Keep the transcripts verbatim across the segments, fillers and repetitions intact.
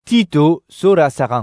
Tito sura sagan.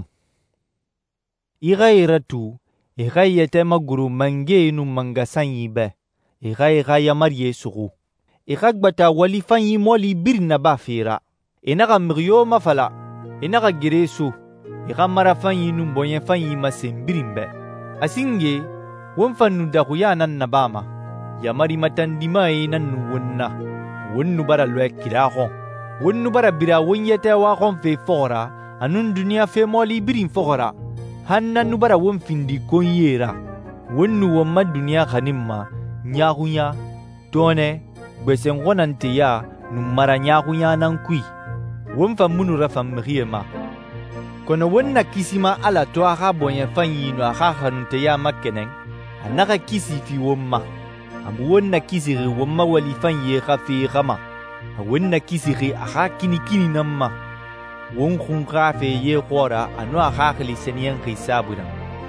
Iga iratu, iga yete maguru mange inu mangasan yibe, iga iga yamar yesugu. Iga gbata wali fanyi moli birna bafira. Inaga mriyo mafala, inaga giresu, iga mara fanyi numbonye fanyi masembirimbe. Asinge, wonfanu dakuya nan nabama, yamari matandima inanu wonna, wonnu bara lwe kirahon. Wonnu bara bira wonyete wakon fe fora, anun dunia fe moli birin fora. Hannu bara won findi konyera. Wonnu womma dunia khanimma, nyahunya, tone, besen wonante ya, numara nyahunya nankui. Wonfa munu rafa mriyema. Kono wonna kisima ala to aha bonye fanyi no aha hanunte ya makenen, anaka kisi fi womma. Amu wonna kisiri womma wali fanyi khafi khama. Wonna kisiri aha kini kini namma. Won khunka fe ye khora anu aha khali seniyan khisabuna.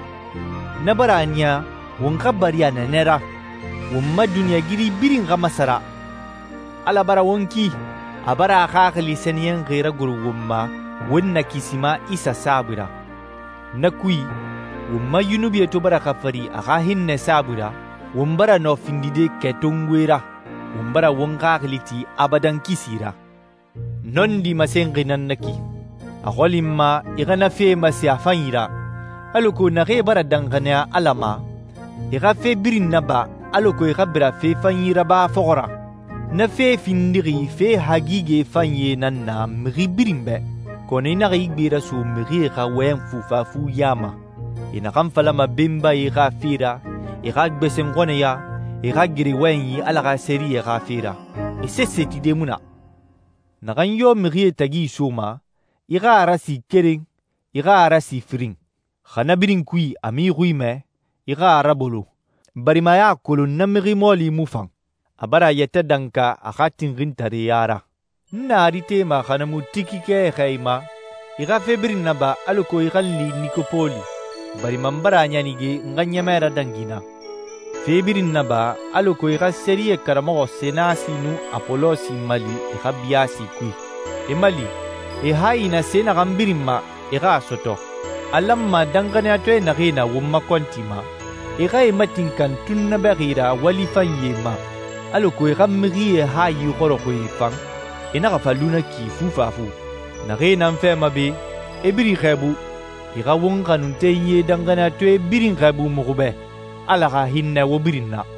Nabaranya won khabariya nanera. Womma dunya giri birin gamasara. Ala bara wonki abara aha khali seniyan ghira guru womma wonna kisima isa sabura. Nakui womma yunubi to bara khafari aha hinne sabura. Wombara no findide ketongwera. Wombara wonka khliti abadan kisira. Nondi masengi nannaki. Aholimma igana fe masi afanyira. Aloko nage bara dangana alama. Iga fe birin naba aloko iga bira fe fanyira ba fogora. Na fe findiri fe hagige fanye nanna mri birimbe. Kone inaga igbira su mri iga wen fufa fu yama. Ina kamfalama bimba iga fira. Iga gbesengone ya. Iga giri wenyi alaga seri iga fira. Ise seti demuna. Nagan yo mri tagi suma. Iga arasi kering. Iga arasi firing. Khana birin kui ami guime. Iga arabolo. Barimaya kolo namri moli mufang. Abara yete danka akatin rintari yara. Narite ma khana mutiki ke khaima. Iga febirin naba aloko iga li nikopoli. Barimambara nyanige nganyamera dangina. Febirin naba aloko iga serie karamo senasi nu apolosi mali iga biasi kui. E mali, e haina sena gambirimma iga soto. Alamma dangane atwe nagina wumma kontima. Iga ematinkan tunna bagira wali fanyema. Aloko iga mrie hayi goroko ifang. Ina gafaluna ki fufafu. Nagina mfema be, ebiri khebu. Iga wonga nunte ye dangane atwe birin khebu mugube. Alaga hinna wo birinna.